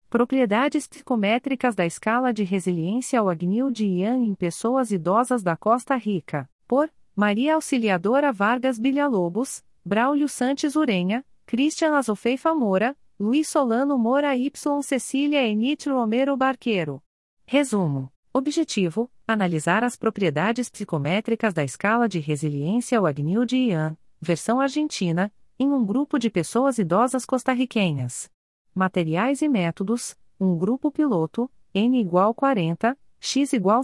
Propriedades psicométricas da escala de resiliência Wagner de Ian em pessoas idosas da Costa Rica, por Maria Auxiliadora Vargas Bilhalobos, Braulio Santos Urenha, Cristian Azofeifa Moura, Luiz Solano Moura y Cecília Enite Romero Barqueiro. Resumo. Objetivo: analisar as propriedades psicométricas da escala de resiliência Wagner de Ian, versão argentina, em um grupo de pessoas idosas costarriquenhas. Materiais e métodos: um grupo piloto, N igual 40, X igual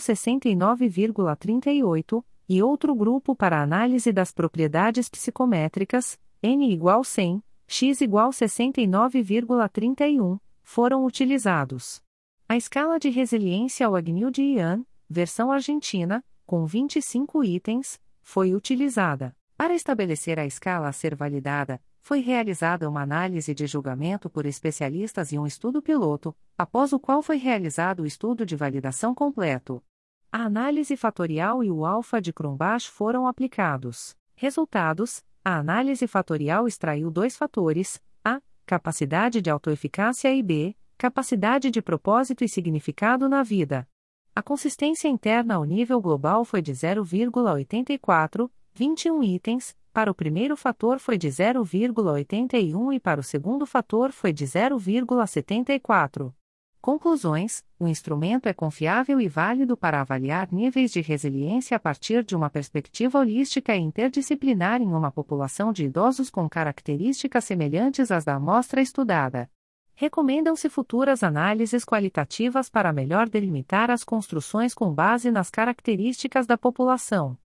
69,38, e outro grupo para análise das propriedades psicométricas, N igual 100, X igual 69,31, foram utilizados. A escala de resiliência Wagner de Ian, versão argentina, com 25 itens, foi utilizada. Para estabelecer a escala a ser validada, foi realizada uma análise de julgamento por especialistas e um estudo piloto, após o qual foi realizado o estudo de validação completo. A análise fatorial e o alfa de Cronbach foram aplicados. Resultados: a análise fatorial extraiu 2 fatores, a. Capacidade de autoeficácia e b. Capacidade de propósito e significado na vida. A consistência interna ao nível global foi de 0,84, 21 itens, para o primeiro fator foi de 0,81 e para o segundo fator foi de 0,74. Conclusões: o instrumento é confiável e válido para avaliar níveis de resiliência a partir de uma perspectiva holística e interdisciplinar em uma população de idosos com características semelhantes às da amostra estudada. Recomendam-se futuras análises qualitativas para melhor delimitar as construções com base nas características da população.